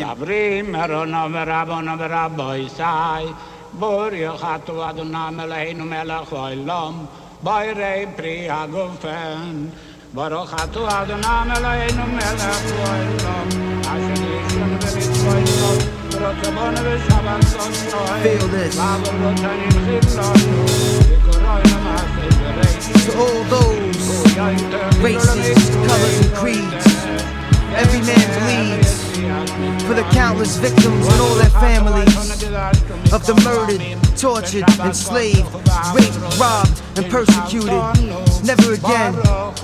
Sabrim merona merabona meraboy sai Bori khatu aduna melainu melach olam Bayrei pri agofen Boro khatu aduna melainu melach olam Asheni shun velit olam Rotabon veshavan sostoy Feel this. Babarotanim khilanu Dikoroyna masay To all those races, colors, and creeds, every man bleeds for the countless victims and all their families of the murdered, tortured, enslaved, raped, robbed, and persecuted. Never again.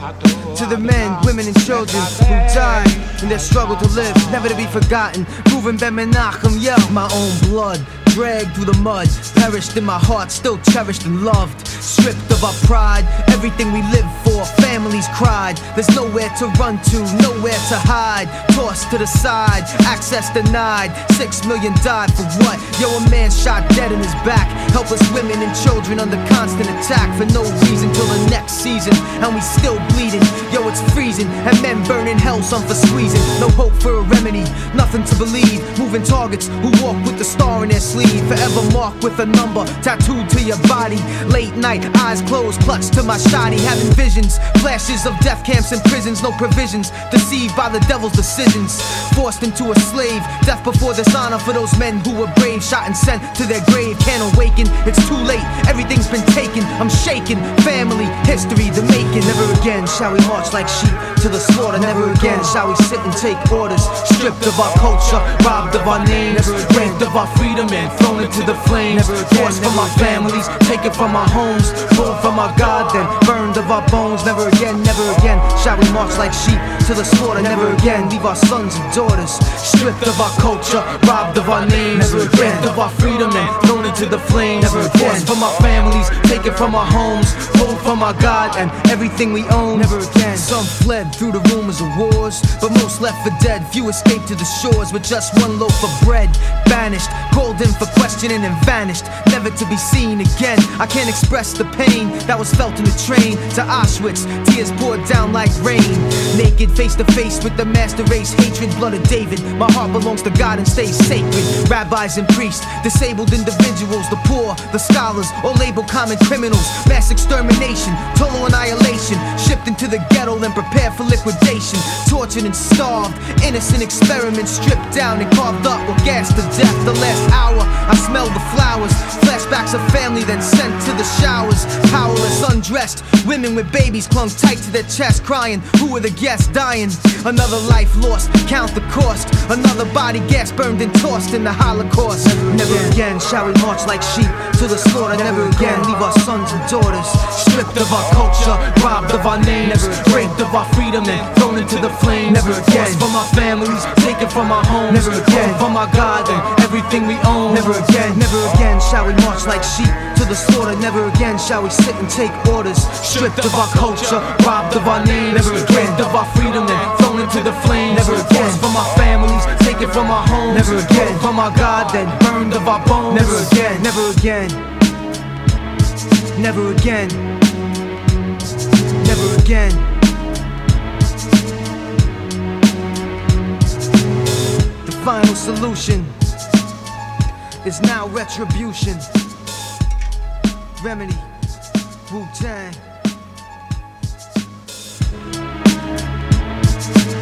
To the men, women, and children who died in their struggle to live, never to be forgotten. Reuven Ben Menachem, yeah, my own blood. Dragged through the mud, perished in my heart, still cherished and loved. Stripped of our pride, everything we lived for, families cried. There's nowhere to run to, nowhere to hide. Tossed to the side, access denied. 6 million died for what? Yo, a man shot dead in his back. Helpless women and children under constant attack for no reason till the next season. And we still bleeding, yo, it's freezing. And men burning hell, some for squeezing. No hope for a remedy, nothing to believe. Moving targets who walk with the star in their sleeve. Forever marked with a number tattooed to your body. Late night, eyes closed, clutched to my shoddy. Having visions, flashes of death camps and prisons. No provisions, deceived by the devil's decisions. Forced into a slave, death before dishonor for those men who were brave. Shot and sent to their grave, can't awaken. It's too late, everything's been taken. I'm shaking, family, history, the making. Never again shall we march like sheep to the slaughter. Never again shall we sit and take orders. Stripped of our culture, robbed of our names, raped of our freedom and thrown into the flames. Forced from our families, taken from our homes, pulled from our God, then burned of our bones. Never again shall we march like sheep to the slaughter. Never again leave our sons and daughters stripped of our culture, robbed of our names, raped of our freedom and thrown into the flames. Never again. Forced from our families, taken from our homes, pulled from our God and everything we own. Never again. Some fled through the rumors of wars, but most left for dead. Few escaped to the shores with just one loaf of bread. Banished, called in for questioning and vanished, never to be seen again. I can't express the pain that was felt in the train to Auschwitz. Tears poured down like rain. Naked, face to face with the master race, hatred, blood of David. My heart belongs to God and stays sacred. Rabbis and priests, disabled individuals, the poor, the scholars, all labeled common criminals. Mass extermination, total annihilation. Shipped into the ghetto and prepared for liquidation. Tortured and starved, innocent experiments stripped down and carved up or gassed to death. The last hour, I smelled the flowers. Flashbacks of family then sent to the showers. Powerless, undressed, women with babies clung tight to their chest, crying, who were the guests dying? Another life lost, count the cost. Another body gas burned and tossed in the Holocaust. Never again shall we march like sheep to the slaughter. Never again leave our sons and daughters stripped of our culture, robbed of our names, raped of our freedom and thrown into the flames. Never again. Forced from our families, taken from our homes. Never again. From our God and everything we own. Never again shall we march like sheep to the slaughter. Never again shall we sit and take orders. Stripped of our culture, robbed of our names, never again. Of our freedom and thrown into the flames. Never again. Forced from our families, taken from our homes. Never again. From our God, then burned of our bones. Never again. Never again. Never again. Never again. The final solution is now retribution. Remedy, Wu-Tang.